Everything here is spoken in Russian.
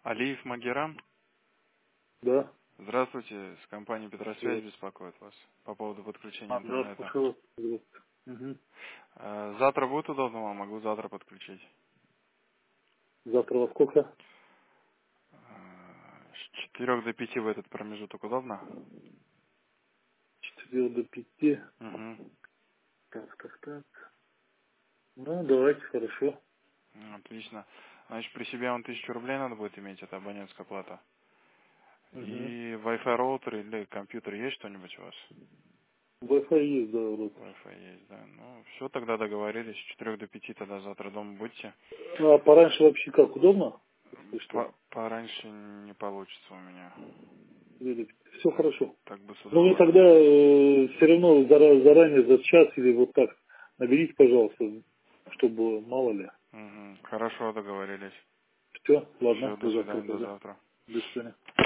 Алиев Магерам. Да. Здравствуйте, с компании Петросвязь беспокоит вас по поводу подключения Да, интернета. слушаю вас. Угу. Завтра будет удобно вам? Могу завтра подключить. Завтра во сколько? С 4 до 5 в этот промежуток удобно? С 4 до 5. Угу. Так. Ну, давайте, хорошо. Отлично. Значит, при себе вам 1000 рублей надо будет иметь, это абонентская плата. Угу. И Wi-Fi роутер или компьютер есть что-нибудь у вас? Wi-Fi есть, да, вроде. Wi-Fi есть, да. Ну, все, тогда договорились. С 4 до 5 тогда завтра дома будьте. А пораньше вообще как, удобно? Если что. Пораньше не получится у меня. Все хорошо. Так бы с Ну, вы удовольствием. тогда все равно заранее, за час или вот так наберите, пожалуйста, чтобы мало ли. Угу. Хорошо, договорились. Все, ладно, Все, до до завтра свидания, до тогда. завтра. До свидания.